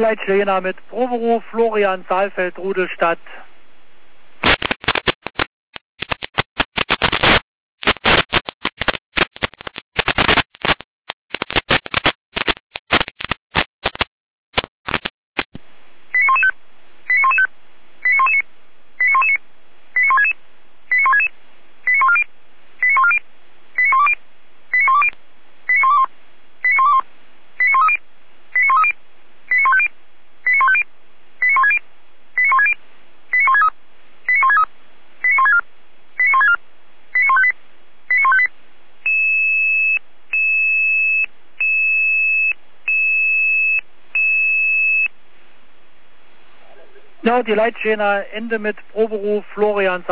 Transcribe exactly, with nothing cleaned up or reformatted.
Leitstelle mit Proberuf Florian Saalfeld, Rudelstadt. Ja, die Leitstelle Ende mit Proberuf Florian Saalfeld.